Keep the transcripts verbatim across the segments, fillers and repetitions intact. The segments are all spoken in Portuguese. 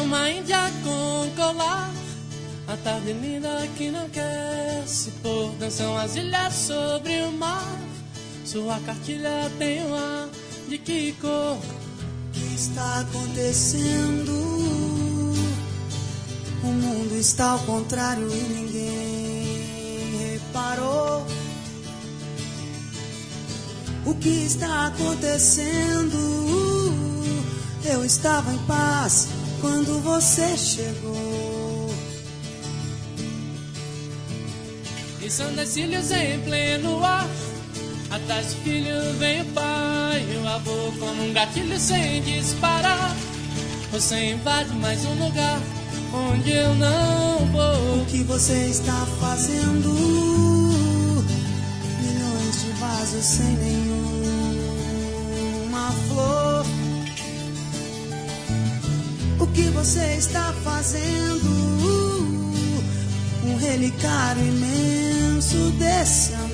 uma índia com colar. A tarde linda que não quer se pôr. Dançam as ilhas sobre o mar. Sua cartilha tem um ar de que cor? O que está acontecendo? O mundo está ao contrário e ninguém reparou. O que está acontecendo? Eu estava em paz quando você chegou. E são das cílios em pleno ar. Atrás do filho vem o pai e o avô como um gatilho sem disparar. Você invade mais um lugar onde eu não vou. O que você está fazendo? Milhões de vasos sem nenhuma flor. O que você está fazendo? Um relicário imenso desse amor.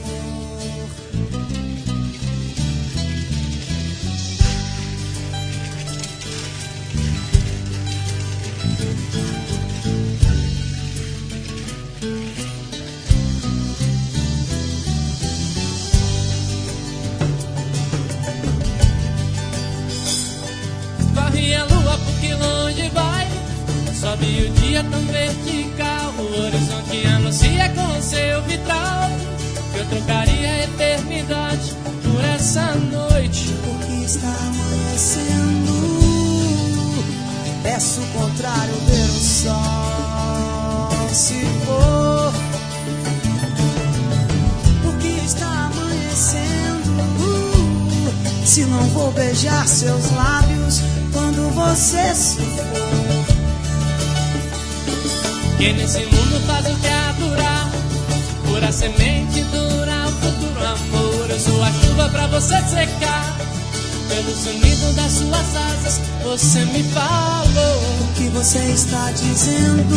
Corre a lua porque longe vai. Sobe o dia tão vertical. O horizonte anuncia com seu vitral que eu trocaria a eternidade por essa noite. Porque está amanhecendo. Peço o contrário, ver o sol se pôr. Porque está amanhecendo. Se não vou beijar seus lábios quando você se for. Que nesse mundo faz o que é durar. Pura semente dura o futuro amor. Eu sou a chuva pra você secar. Pelo sonido das suas asas você me falou. O que você está dizendo?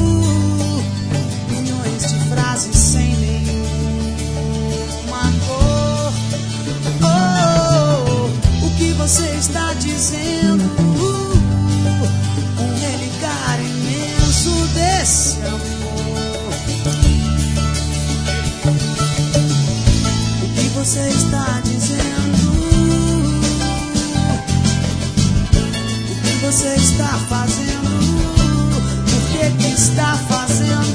Milhões de frases sem nenhuma cor. Oh, o que você está dizendo? Um relicário imenso desse amor. O que você está dizendo? O que você está fazendo? Por que que está fazendo?